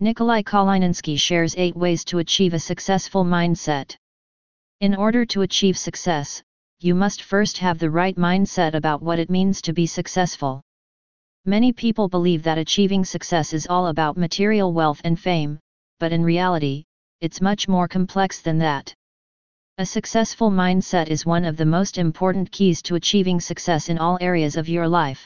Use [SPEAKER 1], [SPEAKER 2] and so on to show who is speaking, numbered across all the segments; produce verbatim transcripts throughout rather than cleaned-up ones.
[SPEAKER 1] Nikolai Kalininsky shares eight ways to achieve a successful mindset. In order to achieve success, you must first have the right mindset about what it means to be successful. Many people believe that achieving success is all about material wealth and fame, but in reality, it's much more complex than that. A successful mindset is one of the most important keys to achieving success in all areas of your life.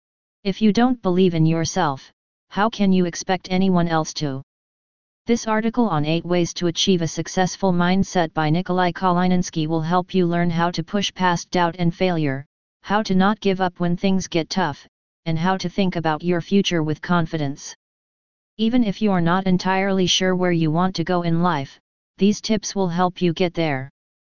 [SPEAKER 1] If you don't believe in yourself, how can you expect anyone else to? This article on eight ways to achieve a successful mindset by Nikolai Kalininsky will help you learn how to push past doubt and failure, how to not give up when things get tough, and how to think about your future with confidence. Even if you are not entirely sure where you want to go in life, these tips will help you get there.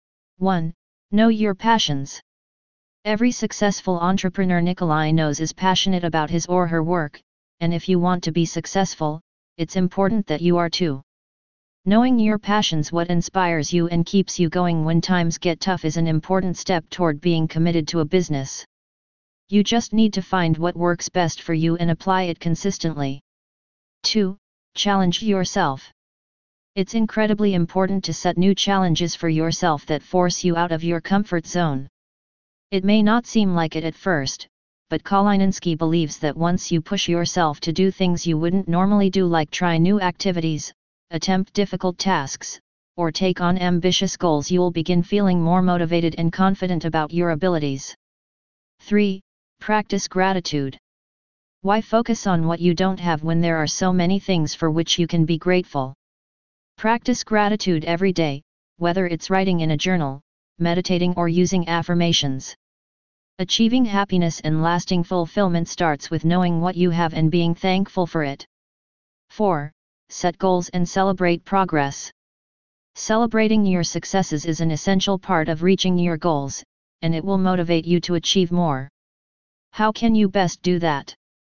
[SPEAKER 1] one. Know your passions. Every successful entrepreneur Nikolai knows is passionate about his or her work, and if you want to be successful, it's important that you are too. Knowing your passions, what inspires you and keeps you going when times get tough, is an important step toward being committed to a business. You just need to find what works best for you and apply it consistently. two. Challenge yourself. It's incredibly important to set new challenges for yourself that force you out of your comfort zone. It may not seem like it at first, but Kalininsky believes that once you push yourself to do things you wouldn't normally do, like try new activities, attempt difficult tasks, or take on ambitious goals, you'll begin feeling more motivated and confident about your abilities. three. Practice gratitude. Why focus on what you don't have when there are so many things for which you can be grateful? Practice gratitude every day, whether it's writing in a journal, meditating, or using affirmations. Achieving happiness and lasting fulfillment starts with knowing what you have and being thankful for it. four. Set goals and celebrate progress. Celebrating your successes is an essential part of reaching your goals, and it will motivate you to achieve more. How can you best do that?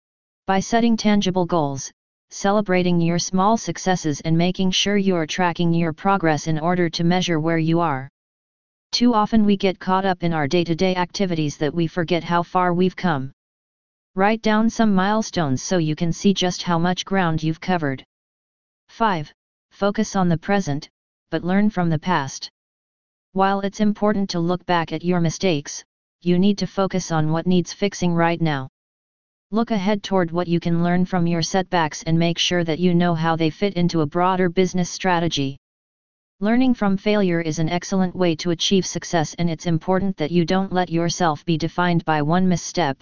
[SPEAKER 1] By setting tangible goals, celebrating your small successes, and making sure you're tracking your progress in order to measure where you are. Too often we get caught up in our day-to-day activities that we forget how far we've come. Write down some milestones so you can see just how much ground you've covered. five. Focus on the present, but learn from the past. While it's important to look back at your mistakes, you need to focus on what needs fixing right now. Look ahead toward what you can learn from your setbacks and make sure that you know how they fit into a broader business strategy. Learning from failure is an excellent way to achieve success, and it's important that you don't let yourself be defined by one misstep.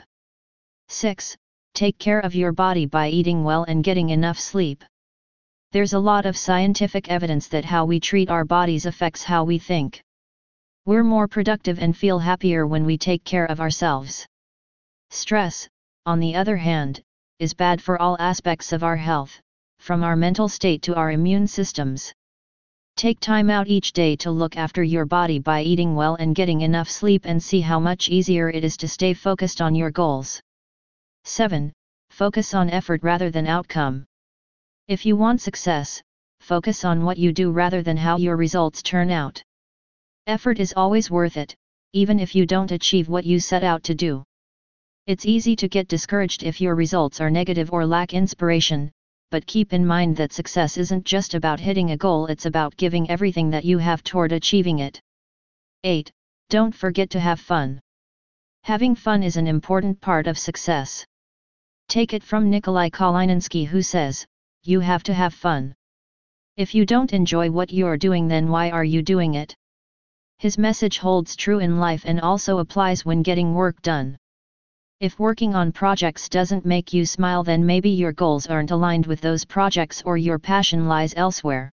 [SPEAKER 1] six. Take care of your body by eating well and getting enough sleep. There's a lot of scientific evidence that how we treat our bodies affects how we think. We're more productive and feel happier when we take care of ourselves. Stress, on the other hand, is bad for all aspects of our health, from our mental state to our immune systems. Take time out each day to look after your body by eating well and getting enough sleep, and see how much easier it is to stay focused on your goals. seven. Focus on effort rather than outcome. If you want success, focus on what you do rather than how your results turn out. Effort is always worth it, even if you don't achieve what you set out to do. It's easy to get discouraged if your results are negative or lack inspiration, but keep in mind that success isn't just about hitting a goal, it's about giving everything that you have toward achieving it. eight. Don't forget to have fun. Having fun is an important part of success. Take it from Nikolai Kalininsky, who says, "You have to have fun. If you don't enjoy what you're doing, then why are you doing it?" His message holds true in life and also applies when getting work done. If working on projects doesn't make you smile, then maybe your goals aren't aligned with those projects or your passion lies elsewhere.